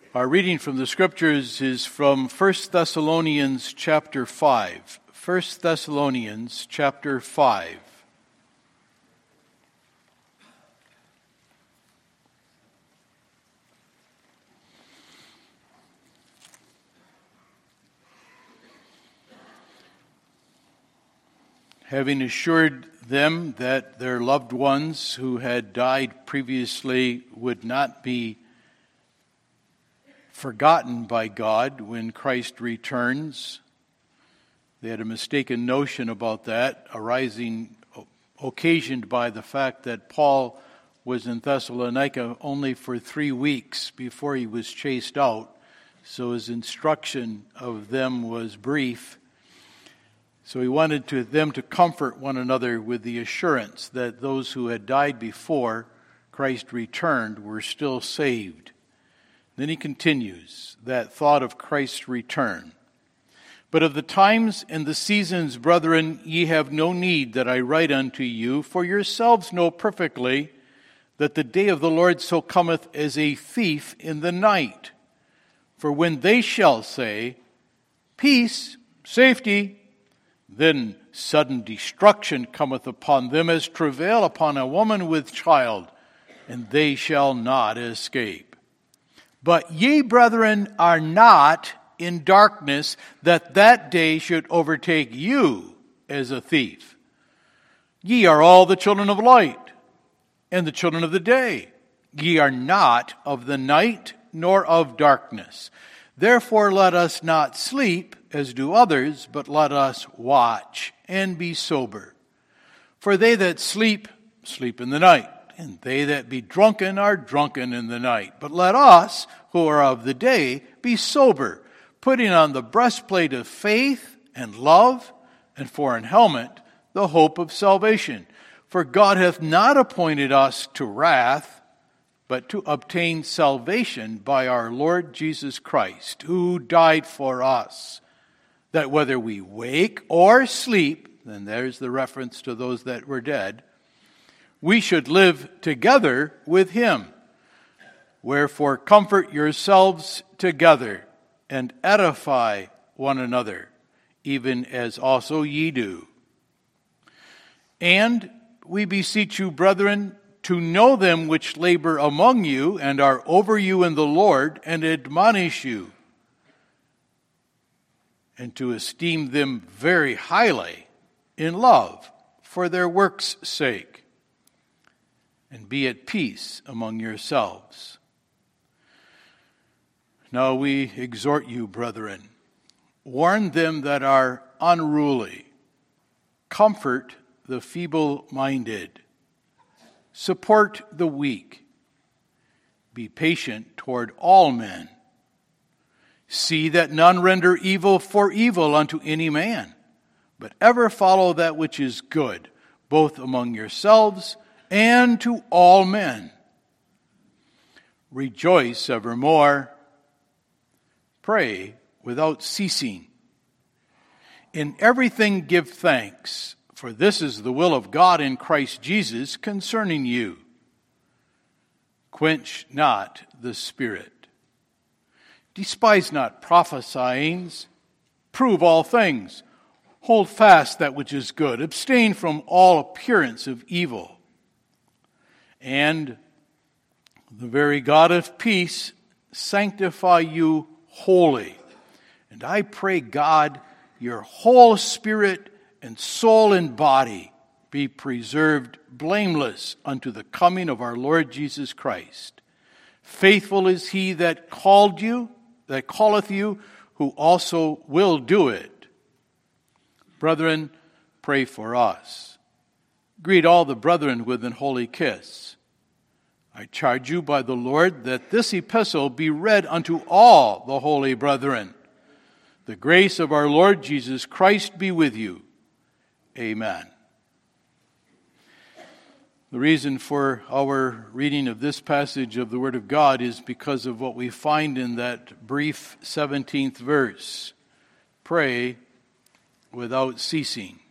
Our reading from the Scriptures is from 1 Thessalonians chapter 5. 1 Thessalonians chapter 5. Having assured them that their loved ones who had died previously would not be forgotten by God when Christ returns. They had a mistaken notion about that, occasioned by the fact that Paul was in Thessalonica only for 3 weeks before he was chased out, so his instruction of them was brief. So he wanted them to comfort one another with the assurance that those who had died before Christ returned were still saved. Then he continues that thought of Christ's return. But of the times and the seasons, brethren, ye have no need that I write unto you, for yourselves know perfectly that the day of the Lord so cometh as a thief in the night. For when they shall say, peace, safety, then sudden destruction cometh upon them as travail upon a woman with child, and they shall not escape. But ye, brethren, are not in darkness, that day should overtake you as a thief. Ye are all the children of light, and the children of the day. Ye are not of the night, nor of darkness. Therefore let us not sleep, as do others, but let us watch and be sober. For they that sleep, sleep in the night, and they that be drunken are drunken in the night. But let us, who are of the day, be sober, putting on the breastplate of faith and love, and for an helmet, the hope of salvation. For God hath not appointed us to wrath, but to obtain salvation by our Lord Jesus Christ, who died for us, that whether we wake or sleep, and there's the reference to those that were dead, we should live together with him. Wherefore comfort yourselves together, and edify one another, even as also ye do. And we beseech you, brethren, to know them which labor among you, and are over you in the Lord, and admonish you, and to esteem them very highly in love for their works' sake, and be at peace among yourselves. Now we exhort you, brethren, warn them that are unruly, comfort the feeble-minded, support the weak, be patient toward all men. See that none render evil for evil unto any man, but ever follow that which is good, both among yourselves and to all men. Rejoice evermore. Pray without ceasing. In everything give thanks, for this is the will of God in Christ Jesus concerning you. Quench not the spirit. Despise not prophesying. Prove all things. Hold fast that which is good. Abstain from all appearance of evil. And the very God of peace sanctify you wholly. And I pray, God, your whole spirit and soul and body be preserved blameless unto the coming of our Lord Jesus Christ. Faithful is he that calleth you, who also will do it. Brethren, pray for us. Greet all the brethren with an holy kiss. I charge you by the Lord that this epistle be read unto all the holy brethren. The grace of our Lord Jesus Christ be with you. Amen. The reason for our reading of this passage of the Word of God is because of what we find in that brief 17th verse. Pray without ceasing.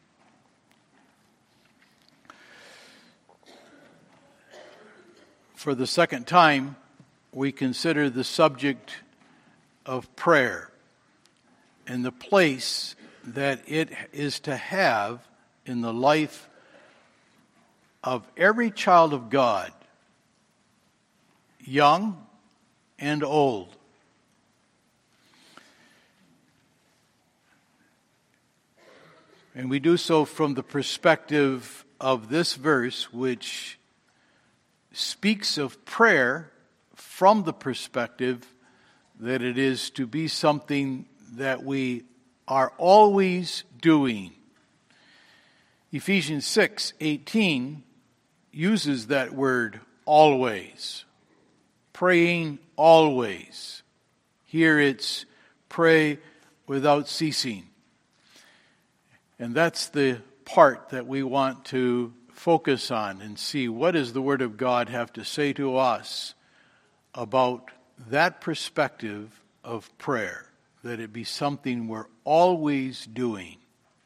For the second time, we consider the subject of prayer and the place that it is to have in the life of every child of God, young and old. And we do so from the perspective of this verse, which speaks of prayer from the perspective that it is to be something that we are always doing. Ephesians 6:18 uses that word always, praying always. Here it's pray without ceasing. And that's the part that we want to focus on and see what does the Word of God have to say to us about that perspective of prayer, that it be something we're always doing.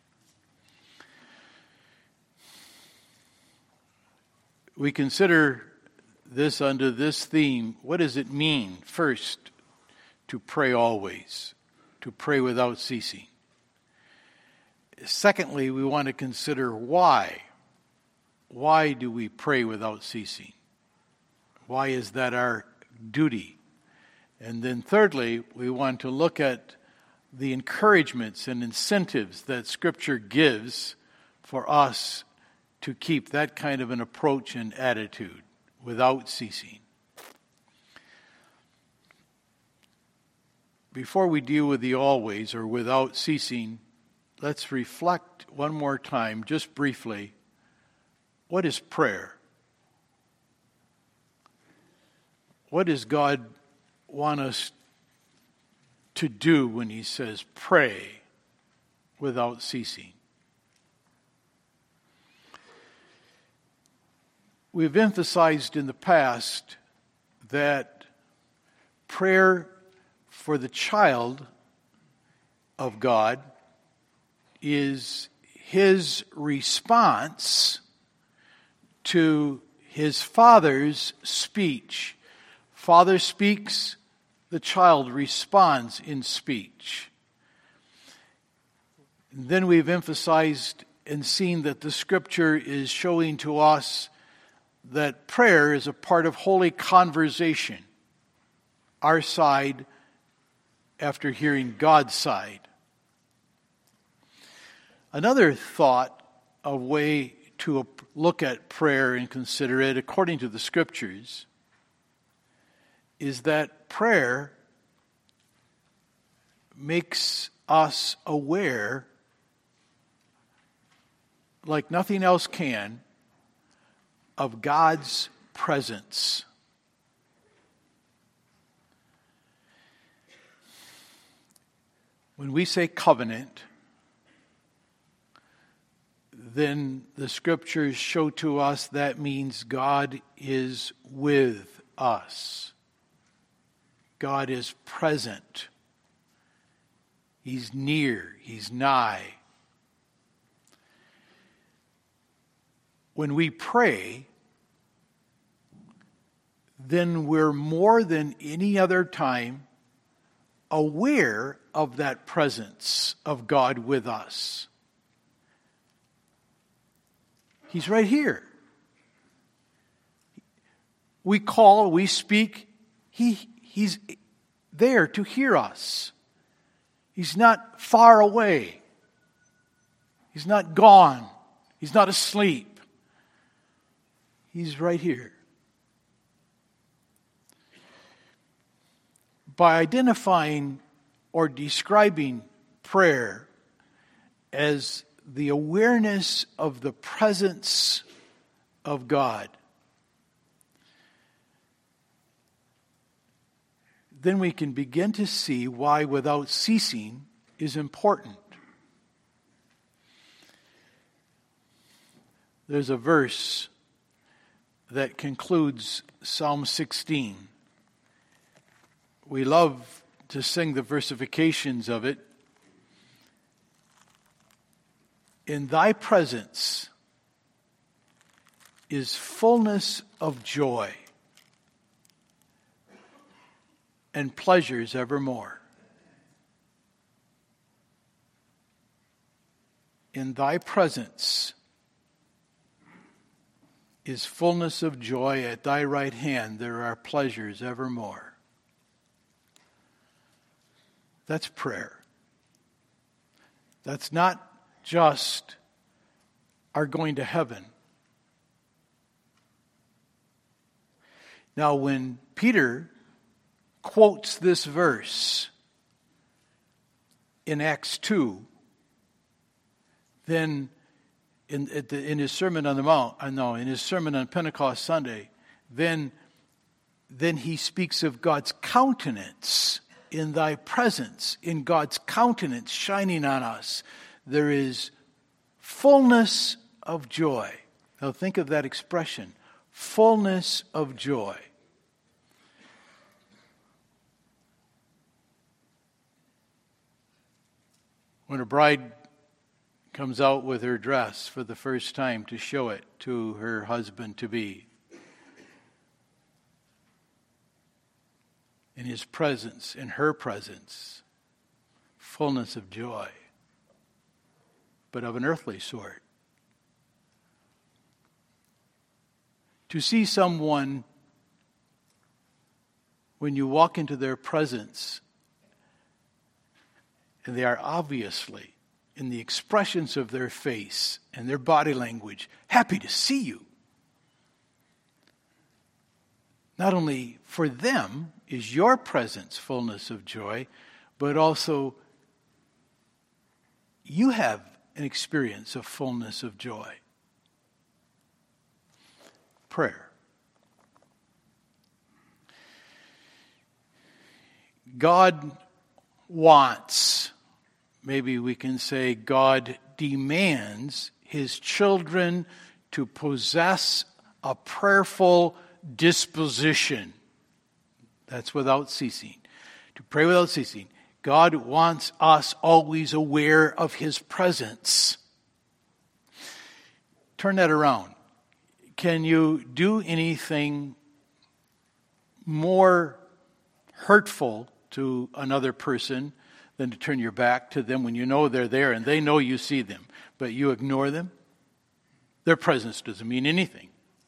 We consider this under this theme. What does it mean, first, to pray always, to pray without ceasing? Secondly, we want to consider why. Why do we pray without ceasing? Why is that our duty? And then thirdly, we want to look at the encouragements and incentives that Scripture gives for us to keep that kind of an approach and attitude without ceasing. Before we deal with the always or without ceasing, let's reflect one more time, just briefly. What is prayer? What does God want us to do when He says pray without ceasing? We've emphasized in the past that prayer for the child of God is his response to his father's speech. Father speaks, the child responds in speech. Then we've emphasized and seen that the Scripture is showing to us that prayer is a part of holy conversation, our side after hearing God's side. Another thought, a way to look at prayer and consider it according to the Scriptures, is that prayer makes us aware, like nothing else can, of God's presence. When we say covenant, then the Scriptures show to us that means God is with us. God is present. He's near. He's nigh. When we pray, then we're more than any other time aware of that presence of God with us. He's right here. We call, we speak. He's there to hear us. He's not far away. He's not gone. He's not asleep. He's right here. By identifying or describing prayer as the awareness of the presence of God, then we can begin to see why without ceasing is important. There's a verse that concludes Psalm 16. We love to sing the versifications of it. In thy presence is fullness of joy and pleasures evermore. in thy presence is fullness of joy. At thy right hand there are pleasures evermore. That's prayer. That's not just our going to heaven. Now, when Peter quotes this verse in Acts 2, then in his Sermon on the Mount, in his sermon on Pentecost Sunday, then he speaks of God's countenance in thy presence, in God's countenance shining on us. There is fullness of joy. Now think of that expression, fullness of joy. When a bride comes out with her dress for the first time to show it to her husband-to-be, in his presence, in her presence, fullness of joy, but of an earthly sort. To see someone, when you walk into their presence, and they are obviously, in the expressions of their face and their body language, happy to see you. Not only for them is your presence fullness of joy, but also you have an experience of fullness of joy. Prayer. God wants, maybe we can say God demands his children to possess a prayerful disposition. That's without ceasing. To pray without ceasing. God wants us always aware of his presence. Turn that around. Can you do anything more hurtful to another person than to turn your back to them when you know they're there and they know you see them, but you ignore them? Their presence doesn't mean anything.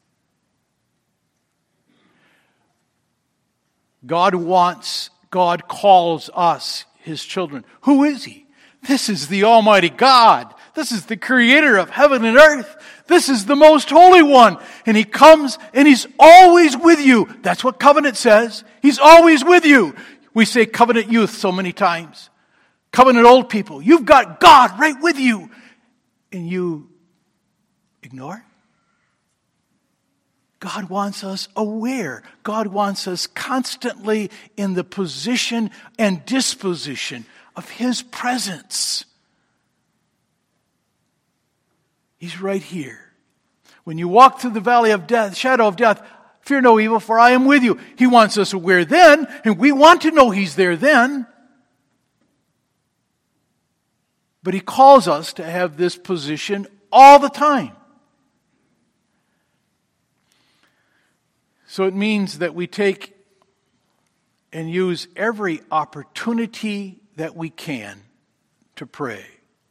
God calls us his children. Who is he? This is the Almighty God. This is the creator of heaven and earth. This is the most holy one. And he comes and he's always with you. That's what covenant says. He's always with you. We say covenant youth so many times. Covenant old people. You've got God right with you. And you ignore? God wants us aware. God wants us constantly in the position and disposition of his presence. He's right here. When you walk through the valley of death, shadow of death, fear no evil, for I am with you. He wants us aware then, and we want to know he's there then. But he calls us to have this position all the time. So it means that we take and use every opportunity that we can to pray.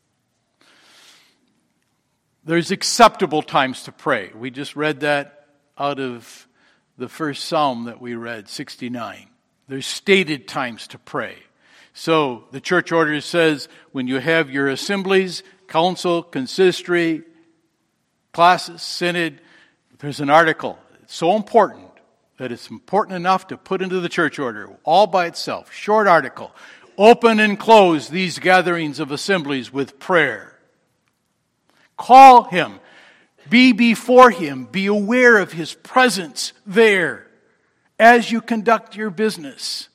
There's acceptable times to pray. We just read that out of the first Psalm that we read, 69. There's stated times to pray. So the church order says when you have your assemblies, council, consistory, classes, synod, there's an article. It's so important that it's important enough to put into the church order all by itself. Short article. Open and close these gatherings of assemblies with prayer. Call him. Be before him. Be aware of his presence there as you conduct your business.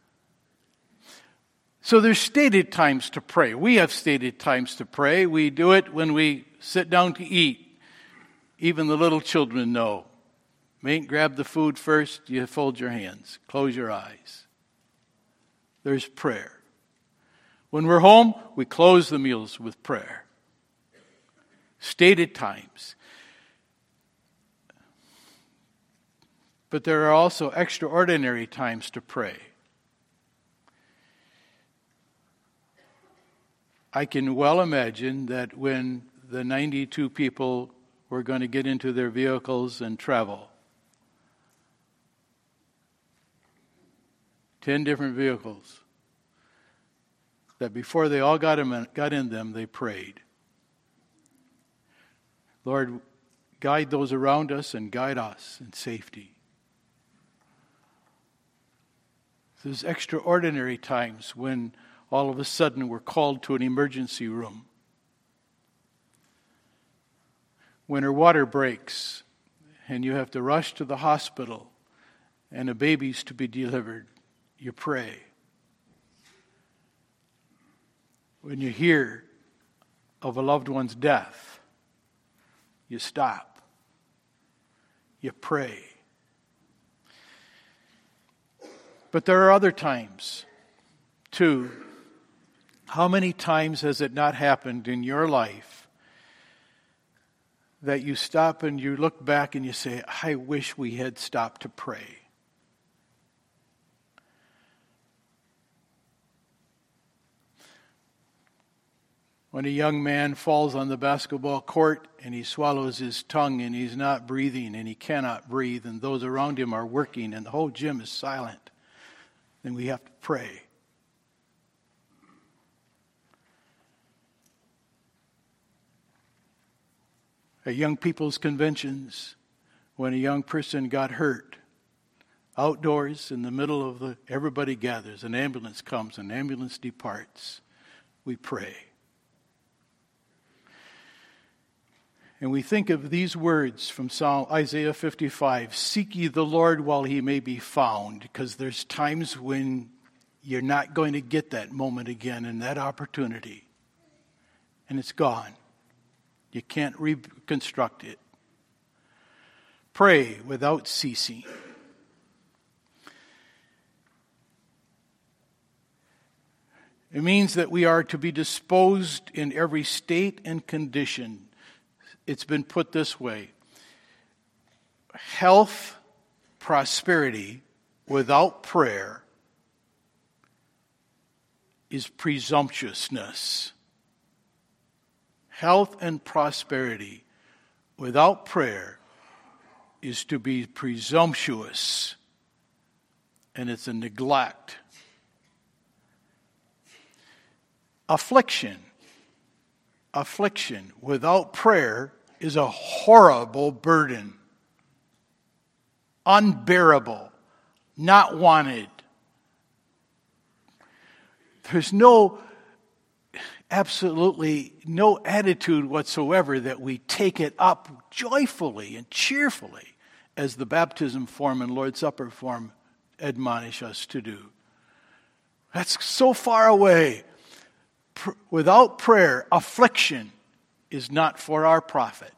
So there's stated times to pray. We have stated times to pray. We do it when we sit down to eat. Even the little children know. Mate, grab the food first. You fold your hands. Close your eyes. There's prayer. When we're home, we close the meals with prayer. Stated times. But there are also extraordinary times to pray. I can well imagine that when the 92 people were going to get into their vehicles and travel, 10 different vehicles, that before they all got in them, they prayed. Lord, guide those around us and guide us in safety. There's extraordinary times when all of a sudden we're called to an emergency room. When her water breaks and you have to rush to the hospital and a baby's to be delivered, you pray. When you hear of a loved one's death, you stop. You pray. But there are other times, too. How many times has it not happened in your life that you stop and you look back and you say, I wish we had stopped to pray? When a young man falls on the basketball court and he swallows his tongue and he's not breathing and he cannot breathe and those around him are working and the whole gym is silent, then we have to pray. At young people's conventions, when a young person got hurt, outdoors in the middle of everybody gathers, an ambulance comes, an ambulance departs, we pray. And we think of these words from Isaiah 55, seek ye the Lord while he may be found, because there's times when you're not going to get that moment again and that opportunity. And it's gone. You can't reconstruct it. Pray without ceasing. It means that we are to be disposed in every state and condition. It's been put this way: health, prosperity without prayer is presumptuousness. Health and prosperity without prayer is to be presumptuous, and it's a neglect. Affliction without prayer is a horrible burden. Unbearable. Not wanted. There's absolutely no attitude whatsoever that we take it up joyfully and cheerfully as the baptism form and Lord's Supper form admonish us to do. That's so far away. Without prayer, affliction is not for our profit.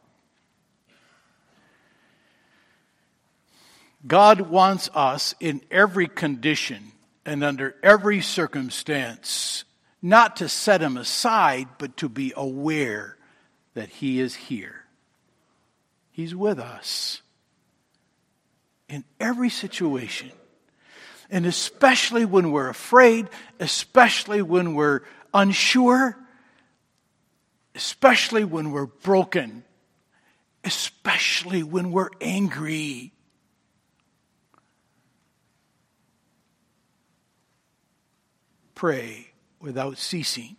God wants us in every condition and under every circumstance not to set him aside, but to be aware that he is here. He's with us in every situation. And especially when we're afraid, especially when we're unsure, especially when we're broken, especially when we're angry. Pray without ceasing.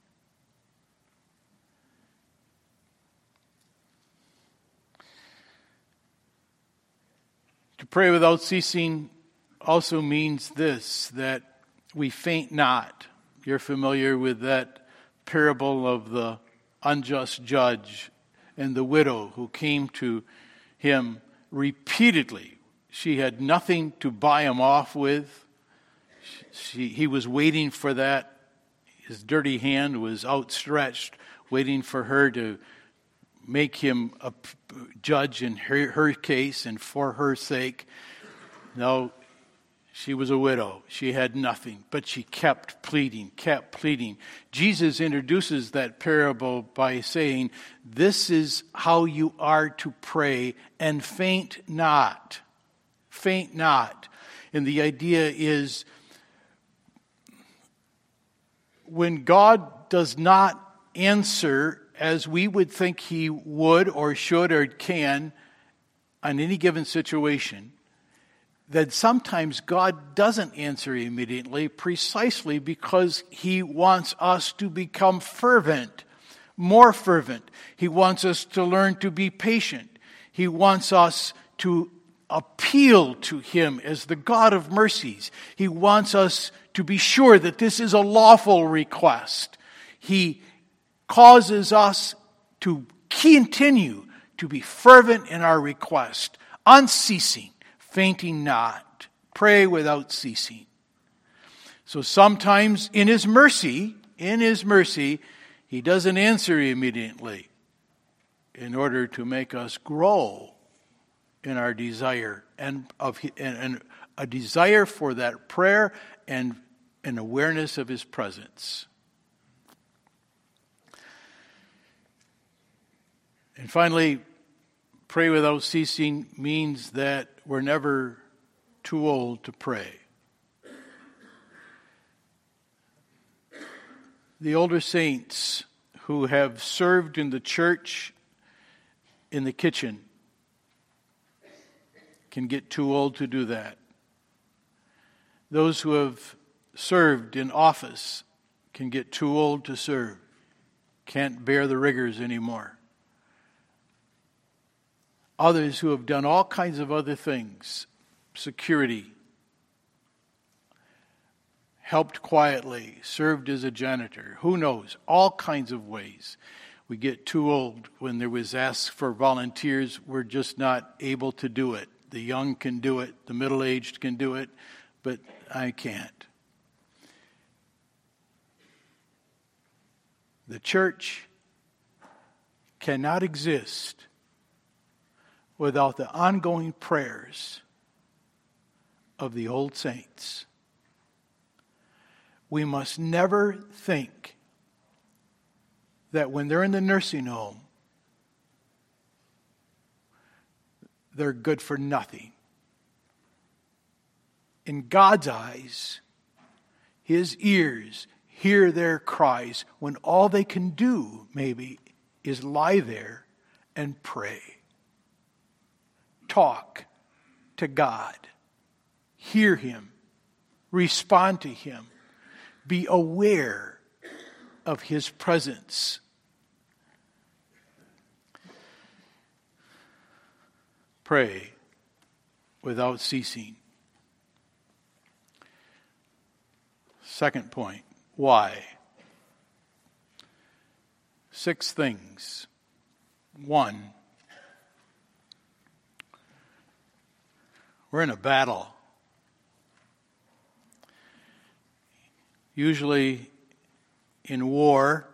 To pray without ceasing also means this, that we faint not. You're familiar with that parable of the unjust judge and the widow who came to him repeatedly. She had nothing to buy him off with. He was waiting for that. His dirty hand was outstretched, waiting for her to make him a judge in her case and for her sake. No, she was a widow. She had nothing, but she kept pleading. Jesus introduces that parable by saying, this is how you are to pray, and faint not. Faint not. And the idea is, when God does not answer as we would think he would or should or can on any given situation, that sometimes God doesn't answer immediately precisely because he wants us to become fervent, more fervent. He wants us to learn to be patient. He wants us to appeal to him as the God of mercies. He wants us to be sure that this is a lawful request. He causes us to continue to be fervent in our request, unceasing, fainting not, pray without ceasing. So sometimes in his mercy, he doesn't answer immediately in order to make us grow in our desire and a desire for that prayer and an awareness of his presence. And finally, pray without ceasing means that we're never too old to pray. The older saints who have served in the church in the kitchen can get too old to do that. Those who have served in office can get too old to serve, can't bear the rigors anymore. Others who have done all kinds of other things, security, helped quietly, served as a janitor, who knows, all kinds of ways. We get too old. When there was asked for volunteers, we're just not able to do it. The young can do it, the middle-aged can do it, but I can't. The church cannot exist without the ongoing prayers of the old saints. We must never think that when they're in the nursing home, they're good for nothing. In God's eyes, his ears hear their cries when all they can do, maybe, is lie there and pray. Talk to God. Hear him. Respond to him. Be aware of his presence. Pray without ceasing. Second point, why? 6 things. 1, we're in a battle. Usually in war,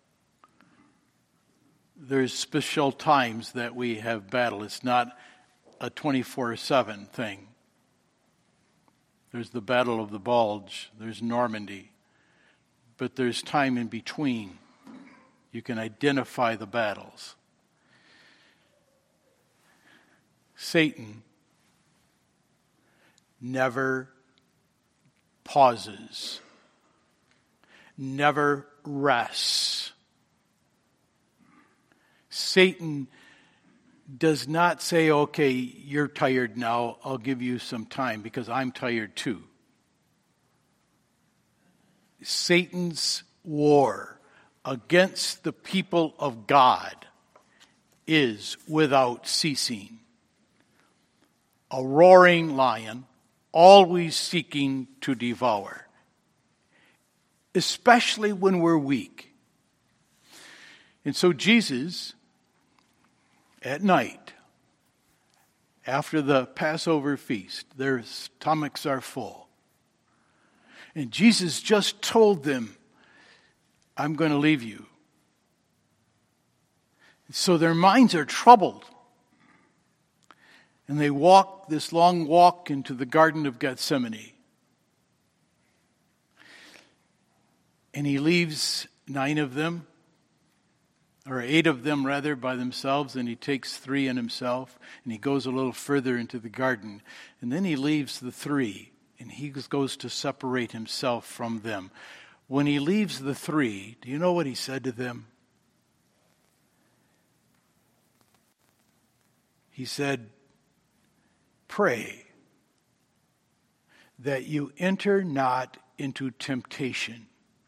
there's special times that we have battle. It's not a 24/7 thing. There's the Battle of the Bulge. There's Normandy. But there's time in between. You can identify the battles. Satan never pauses, never rests. Satan does not say, okay, you're tired now, I'll give you some time because I'm tired too. Satan's war against the people of God is without ceasing. A roaring lion, always seeking to devour, especially when we're weak. And so Jesus, at night, after the Passover feast, their stomachs are full. And Jesus just told them, I'm going to leave you. So their minds are troubled. And they walk this long walk into the Garden of Gethsemane. And he leaves 9 of them, or 8 of them rather, by themselves, and he takes 3 in himself, and he goes a little further into the garden. And then he leaves the 3, and he goes to separate himself from them. when he leaves the three, do you know what he said to them? He said, pray that you enter not into temptation.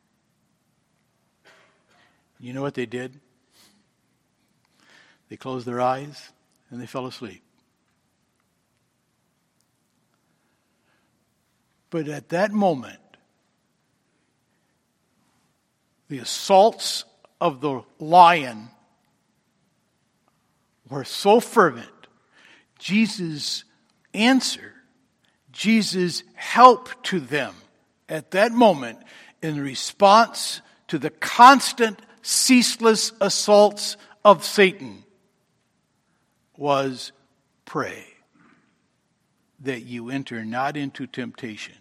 You know what they did? They closed their eyes and they fell asleep. But at that moment, the assaults of the lion were so fervent. Jesus' answer, Jesus' help to them at that moment in response to the constant, ceaseless assaults of Satan was pray that you enter not into temptation.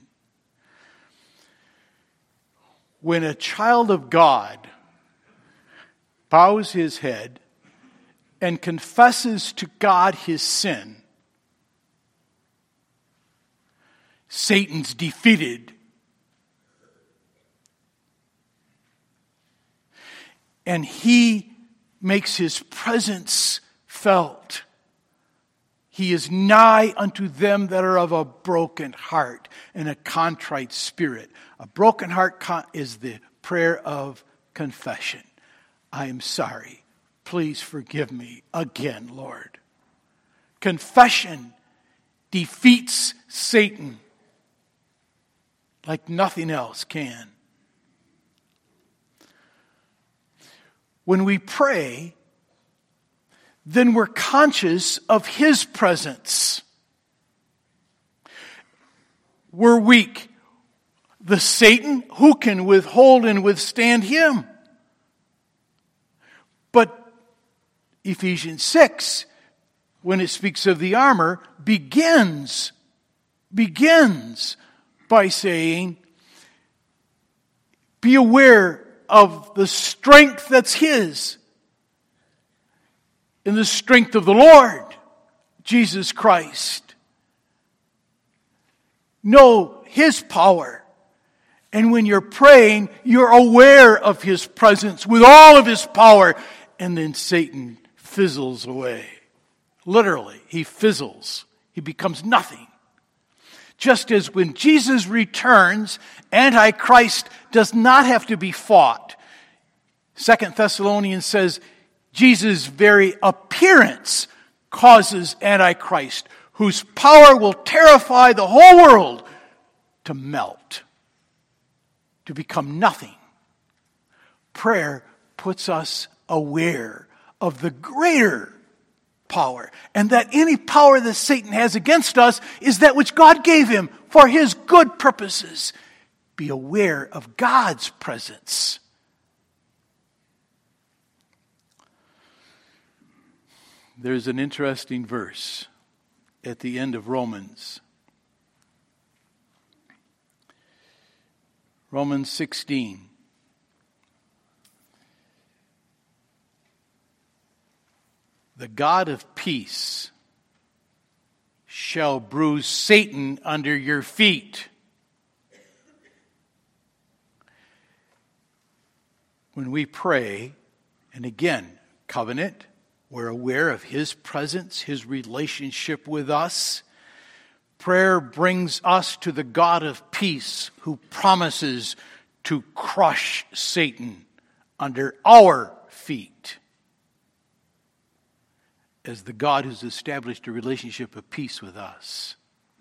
When a child of God bows his head and confesses to God his sin, Satan's defeated. And he makes his presence felt. He is nigh unto them that are of a broken heart and a contrite spirit. A broken heart is the prayer of confession. I am sorry. Please forgive me again, Lord. Confession defeats Satan like nothing else can. When we pray, then we're conscious of his presence. We're weak. The Satan, who can withhold and withstand him? But Ephesians 6, when it speaks of the armor, begins by saying, be aware of the strength that's his. In the strength of the Lord, Jesus Christ. Know his power. And when you're praying, you're aware of his presence with all of his power. And then Satan fizzles away. Literally, he fizzles. He becomes nothing. Just as when Jesus returns, Antichrist does not have to be fought. 2 Thessalonians says, Jesus' very appearance causes Antichrist, whose power will terrify the whole world, to melt, to become nothing. Prayer puts us aware of the greater power, and that any power that Satan has against us is that which God gave him for his good purposes. Be aware of God's presence. There's an interesting verse at the end of Romans. Romans 16. The God of peace shall bruise Satan under your feet. When we pray, and again, covenant, we're aware of his presence, his relationship with us. Prayer brings us to the God of peace who promises to crush Satan under our feet. As the God who's established a relationship of peace with us.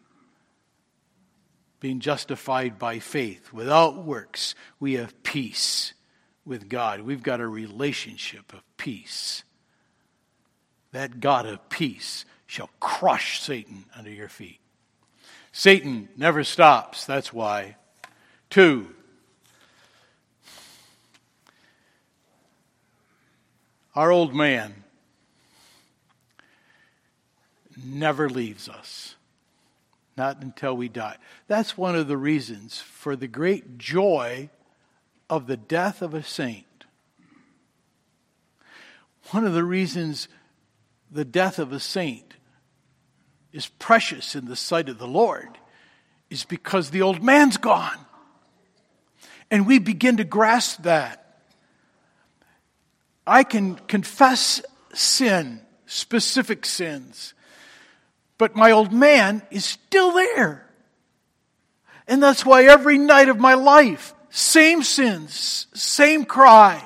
Being justified by faith, without works, we have peace with God. We've got a relationship of peace. That God of peace shall crush Satan under your feet. Satan never stops, that's why. 2, our old man never leaves us. Not until we die. That's one of the reasons for the great joy of the death of a saint. One of the reasons the death of a saint is precious in the sight of the Lord is because the old man's gone. And we begin to grasp that. I can confess sin, specific sins, but my old man is still there. And that's why every night of my life, same sins, same cry.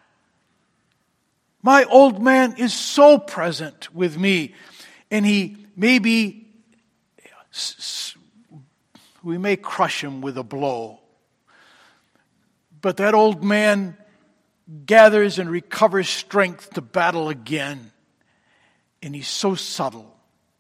My old man is so present with me. And he maybe, we may crush him with a blow. But that old man gathers and recovers strength to battle again. And he's so subtle.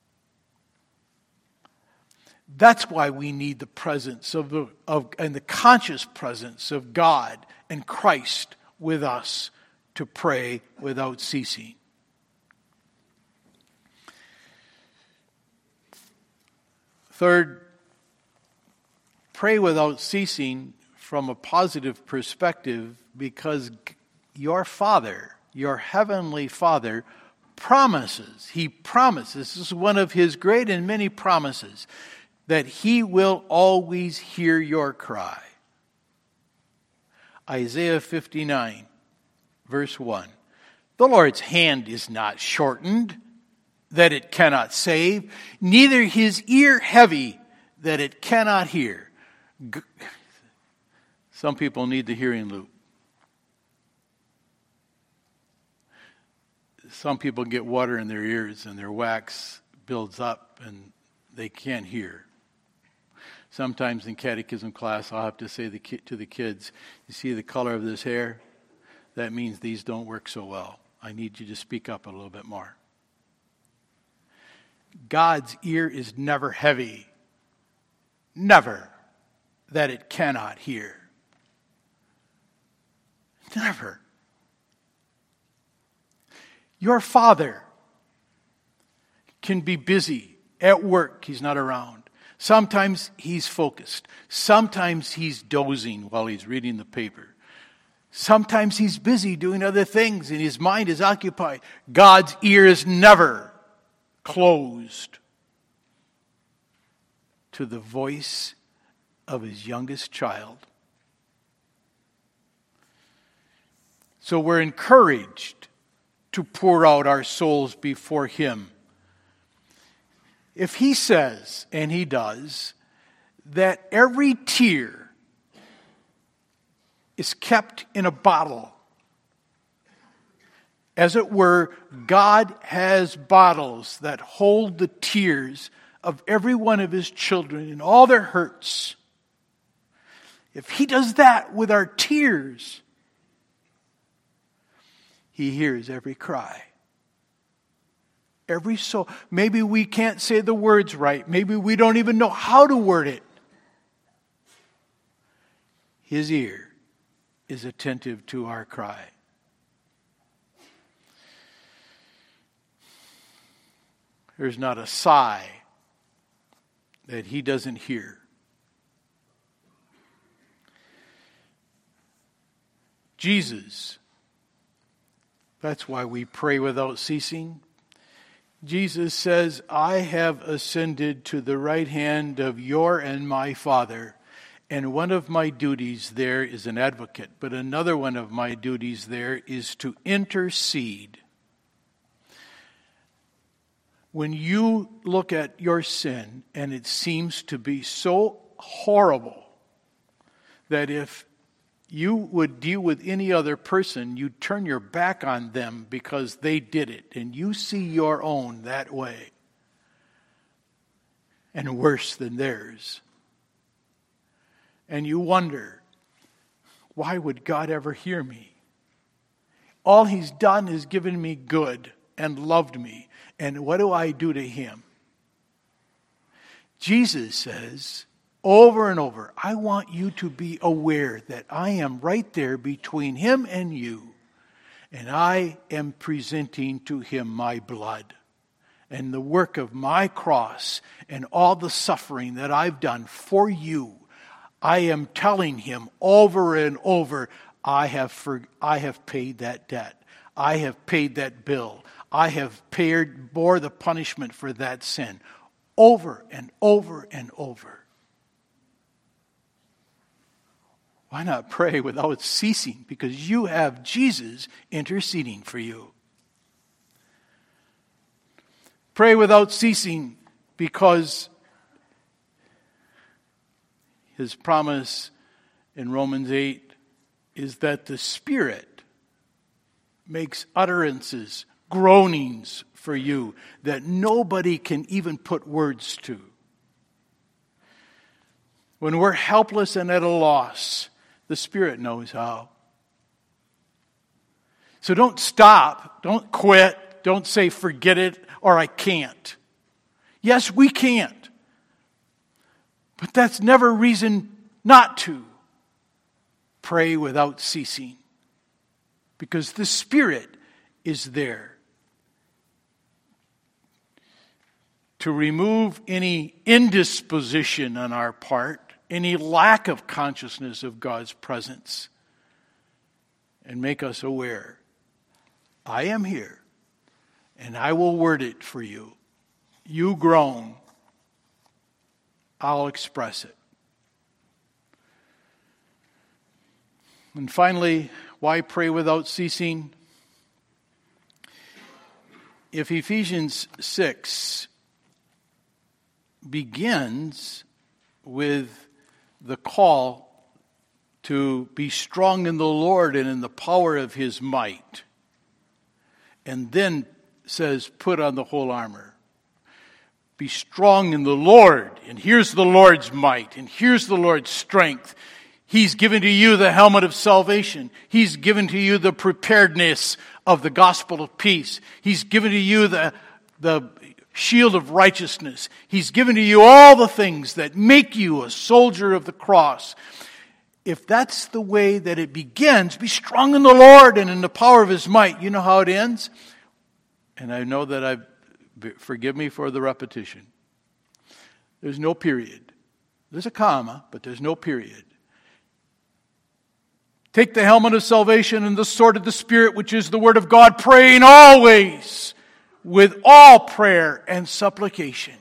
That's why we need the presence and the conscious presence of God and Christ with us to pray without ceasing. Third, pray without ceasing from a positive perspective, because your Father, your Heavenly Father, promises. He promises. This is one of His great and many promises, that He will always hear your cry. Isaiah 59, verse 1. The Lord's hand is not shortened, that it cannot save, neither His ear heavy, that it cannot hear. Some people need the hearing loop. Some people get water in their ears and their wax builds up and they can't hear. Sometimes in catechism class, I'll have to say to the kids, you see the color of this hair? That means these don't work so well. I need you to speak up a little bit more. God's ear is never heavy. Never. That it cannot hear. Never. Your Father can be busy at work. He's not around. Sometimes he's focused. Sometimes he's dozing while he's reading the paper. Sometimes he's busy doing other things and his mind is occupied. God's ear is never closed to the voice of His youngest child. So we're encouraged to pour out our souls before Him. If He says, and He does, that every tear is kept in a bottle, as it were, God has bottles that hold the tears of every one of His children and all their hurts. If He does that with our tears, He hears every cry. Every soul. Maybe we can't say the words right. Maybe we don't even know how to word it. His ear is attentive to our cry. There's not a sigh that He doesn't hear. Jesus, that's why we pray without ceasing. Jesus says, I have ascended to the right hand of your and my Father, and one of my duties there is an advocate, but another one of my duties there is to intercede. When you look at your sin and it seems to be so horrible that if you would deal with any other person, you turn your back on them because they did it, and you see your own that way, and worse than theirs. And you wonder, why would God ever hear me? All He's done is given me good and loved me, and what do I do to Him? Jesus says, over and over, I want you to be aware that I am right there between Him and you, and I am presenting to Him my blood and the work of my cross and all the suffering that I've done for you. I am telling Him over and over, I have paid that debt. I have paid that bill. I have bore the punishment for that sin, over and over and over. Why not pray without ceasing? Because you have Jesus interceding for you. Pray without ceasing because his promise in Romans 8 is that the Spirit makes utterances, groanings for you that nobody can even put words to. When we're helpless and at a loss, the Spirit knows how. So don't stop, don't quit, don't say forget it or I can't. Yes, we can't. But that's never reason not to pray without ceasing. Because the Spirit is there to remove any indisposition on our part, any lack of consciousness of God's presence, and make us aware. I am here, and I will word it for you. You groan, I'll express it. And finally, why pray without ceasing? If Ephesians 6 begins with the call to be strong in the Lord and in the power of his might, and then says, put on the whole armor. Be strong in the Lord, and here's the Lord's might, and here's the Lord's strength. He's given to you the helmet of salvation. He's given to you the preparedness of the gospel of peace. He's given to you the shield of righteousness. He's given to you all the things that make you a soldier of the cross. If that's the way that it begins, be strong in the Lord and in the power of his might. You know how it ends? And I know that forgive me for the repetition. There's no period. There's a comma, but there's no period. Take the helmet of salvation and the sword of the Spirit, which is the word of God, praying always with all prayer and supplication.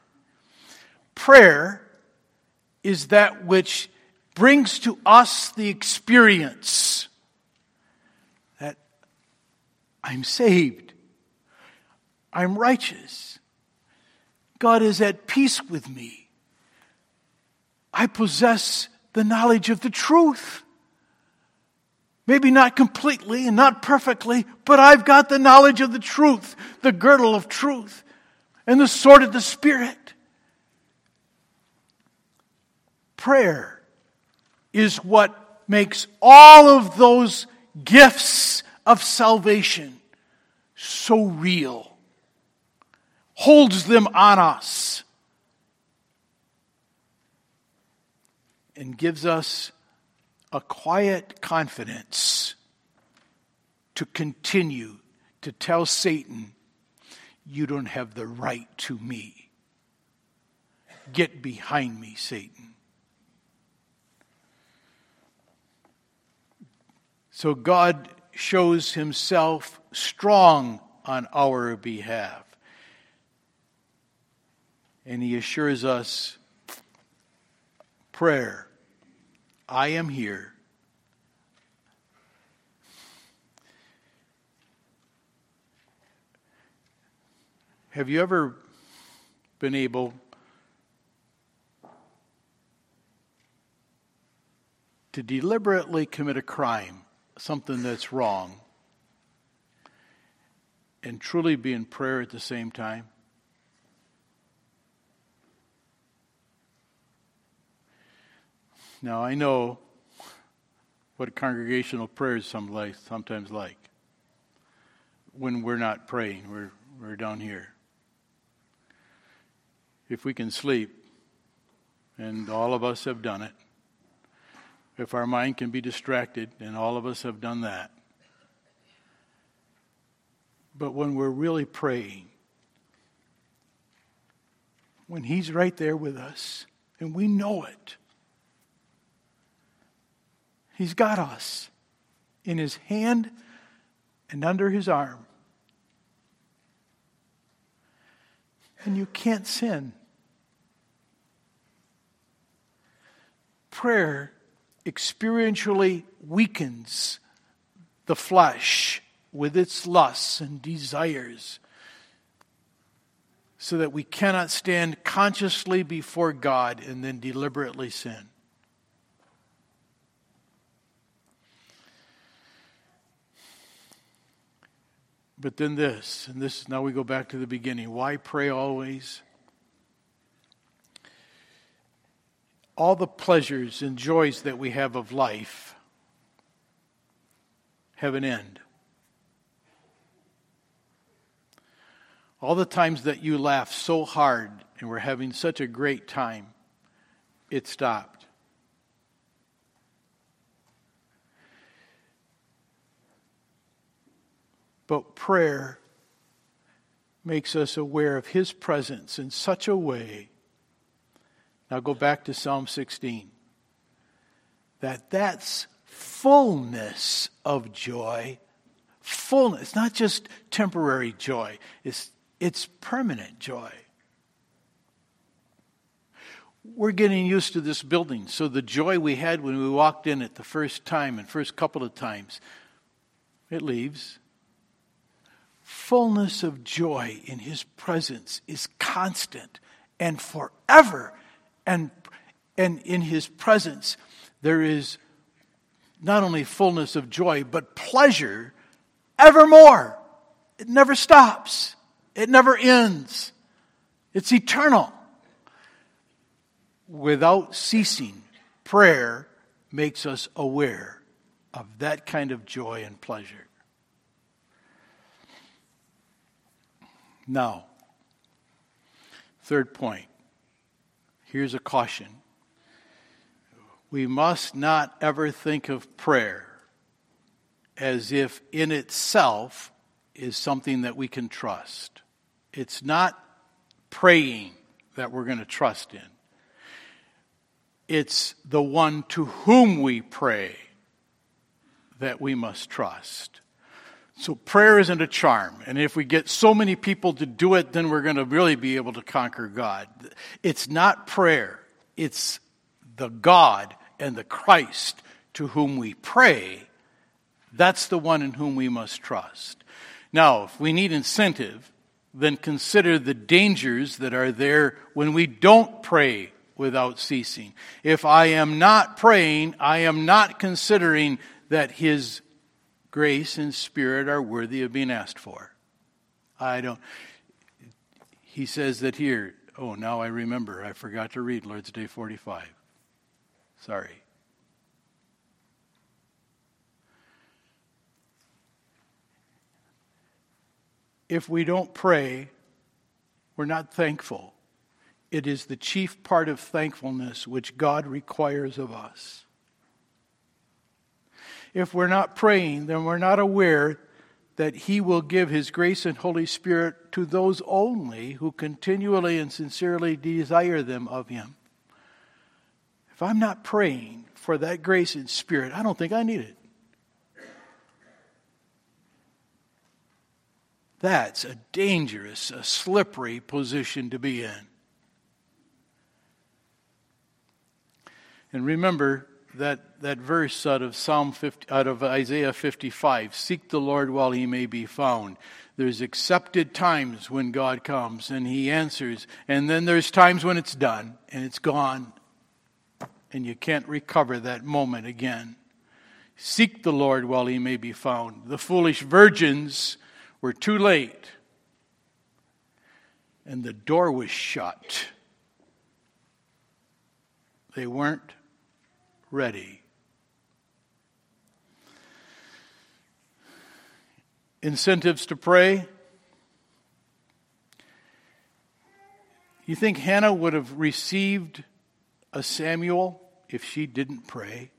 Prayer is that which brings to us the experience that I'm saved, I'm righteous, God is at peace with me, I possess the knowledge of the truth. Maybe not completely and not perfectly, but I've got the knowledge of the truth, the girdle of truth, and the sword of the Spirit. Prayer is what makes all of those gifts of salvation so real, holds them on us, and gives us a quiet confidence to continue to tell Satan, you don't have the right to me. Get behind me, Satan. So God shows himself strong on our behalf. And he assures us, prayer, I am here. Have you ever been able to deliberately commit a crime, something that's wrong, and truly be in prayer at the same time? Now, I know what congregational prayer is sometimes like. When we're not praying, we're down here. If we can sleep, and all of us have done it, if our mind can be distracted, and all of us have done that. But when we're really praying, when he's right there with us, and we know it, he's got us in his hand and under his arm. And you can't sin. Prayer experientially weakens the flesh with its lusts and desires, so that we cannot stand consciously before God and then deliberately sin. But then now we go back to the beginning. Why pray always? All the pleasures and joys that we have of life have an end. All the times that you laugh so hard and were having such a great time, it stopped. But prayer makes us aware of His presence in such a way. Now go back to Psalm 16. That's fullness of joy. Fullness, not just temporary joy. It's permanent joy. We're getting used to this building, so the joy we had when we walked in it the first time and first couple of times, it leaves. Fullness of joy in His presence is constant and forever. And in His presence, there is not only fullness of joy, but pleasure evermore. It never stops. It never ends. It's eternal. Without ceasing, prayer makes us aware of that kind of joy and pleasure. Now, third point. Here's a caution. We must not ever think of prayer as if in itself is something that we can trust. It's not praying that we're going to trust in. It's the one to whom we pray that we must trust. So prayer isn't a charm. And if we get so many people to do it, then we're going to really be able to conquer God. It's not prayer. It's the God and the Christ to whom we pray. That's the one in whom we must trust. Now, if we need incentive, then consider the dangers that are there when we don't pray without ceasing. If I am not praying, I am not considering that His grace and Spirit are worthy of being asked for. He says that here. Oh, now I remember. I forgot to read Lord's Day 45. Sorry. If we don't pray, we're not thankful. It is the chief part of thankfulness which God requires of us. If we're not praying, then we're not aware that He will give His grace and Holy Spirit to those only who continually and sincerely desire them of Him. If I'm not praying for that grace and Spirit, I don't think I need it. That's a dangerous, a slippery position to be in. And remember that verse out of Isaiah 55, seek the Lord while He may be found. There's accepted times when God comes and He answers, and then there's times when it's done and it's gone and you can't recover that moment again. Seek the Lord while He may be found. The foolish virgins were too late and the door was shut. They weren't ready. Incentives to pray. You think Hannah would have received a Samuel if she didn't pray?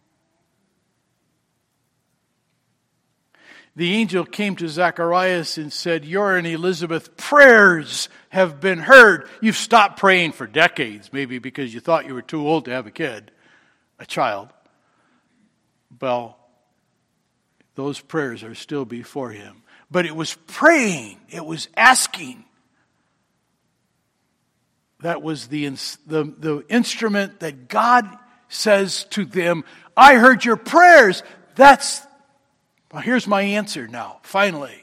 The angel came to Zacharias and said, "Your and Elizabeth's prayers have been heard." You've stopped praying for decades, maybe because you thought you were too old to have a child. Well, those prayers are still before Him. But it was praying, it was asking. That was the instrument that God says to them, I heard your prayers. Well, here's my answer now, finally.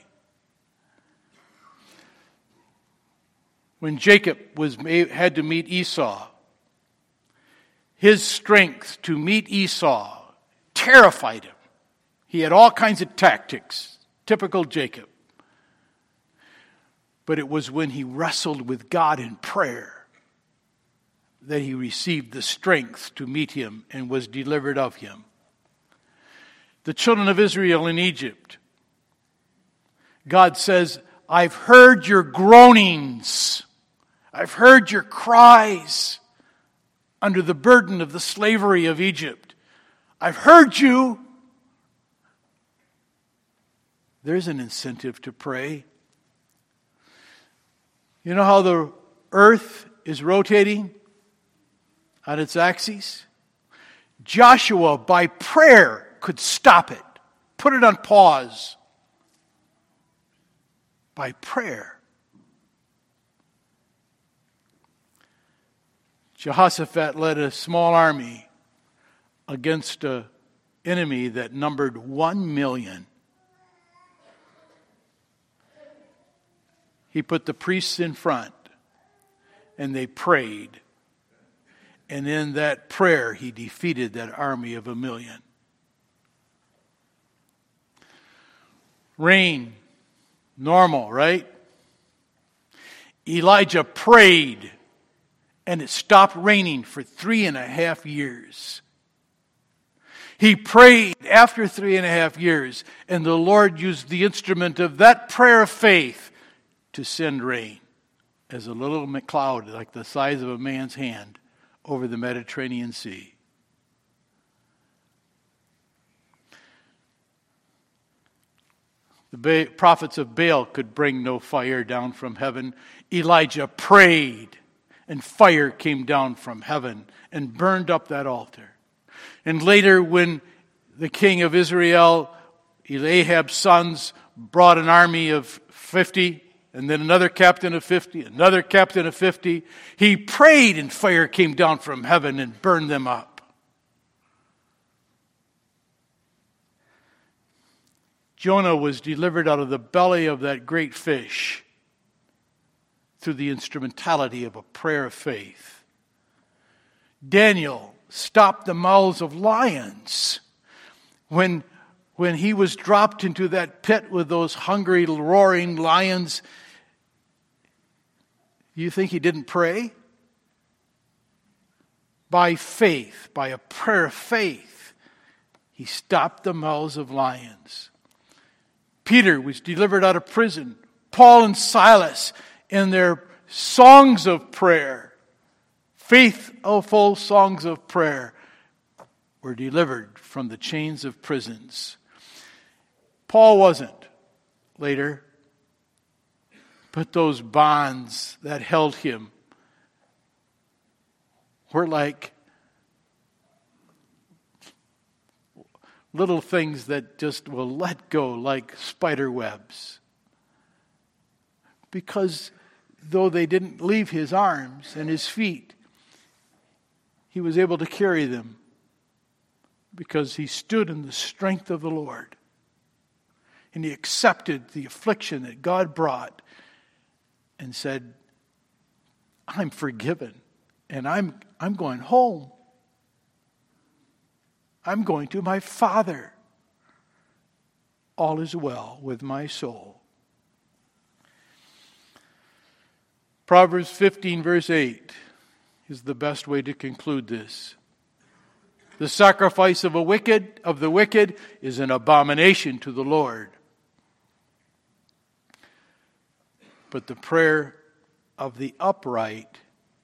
When Jacob had to meet Esau, his strength to meet Esau terrified him. He had all kinds of tactics, typical Jacob. But it was when he wrestled with God in prayer that he received the strength to meet him and was delivered of him. The children of Israel in Egypt, God says, I've heard your groanings. I've heard your cries under the burden of the slavery of Egypt. I've heard you. There's an incentive to pray. You know how the earth is rotating on its axis? Joshua, by prayer, could stop it, put it on pause. By prayer. Jehoshaphat led a small army against an enemy that numbered 1 million. He put the priests in front, and they prayed. And in that prayer, he defeated that army of 1 million. Rain, normal, right? Elijah prayed, and it stopped raining for 3.5 years. He prayed after 3.5 years, and the Lord used the instrument of that prayer of faith to send rain as a little cloud like the size of a man's hand over the Mediterranean Sea. The prophets of Baal could bring no fire down from heaven. Elijah prayed, and fire came down from heaven and burned up that altar. And later, when the king of Israel, Ahab's sons, brought an army of 50, and then another captain of 50, another captain of 50, he prayed, and fire came down from heaven and burned them up. Jonah was delivered out of the belly of that great fish through the instrumentality of a prayer of faith. Daniel stopped the mouths of lions when he was dropped into that pit with those hungry, roaring lions. You think he didn't pray? By faith, by a prayer of faith, he stopped the mouths of lions. Peter was delivered out of prison. Paul and Silas, in their songs of prayer, faithful songs of prayer, were delivered from the chains of prisons. Paul wasn't later, but those bonds that held him were like little things that just will let go like spider webs. Because though they didn't leave his arms and his feet, he was able to carry them because he stood in the strength of the Lord. And he accepted the affliction that God brought and said, I'm forgiven and I'm going home. I'm going to my Father. All is well with my soul. Proverbs 15 verse 8 is the best way to conclude this. The sacrifice of the wicked is an abomination to the Lord. But the prayer of the upright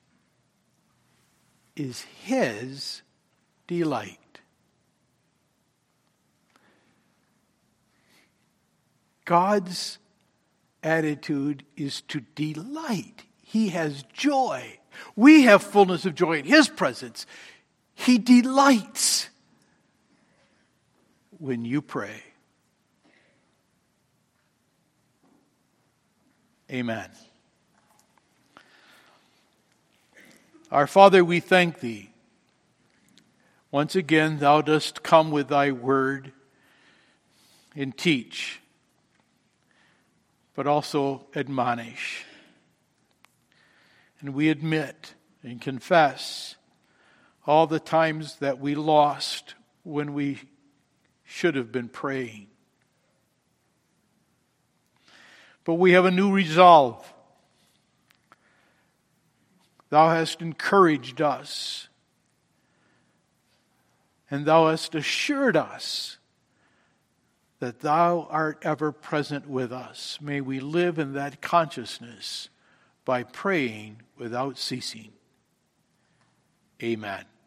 is his delight. God's attitude is to delight. He has joy. We have fullness of joy in his presence. He delights when you pray. Amen. Our Father, we thank thee Once again, thou dost come with thy word and teach, but also admonish. And we admit and confess all the times that we lost when we should have been praying. But we have a new resolve. Thou hast encouraged us, and thou hast assured us that thou art ever present with us. May we live in that consciousness by praying without ceasing. Amen.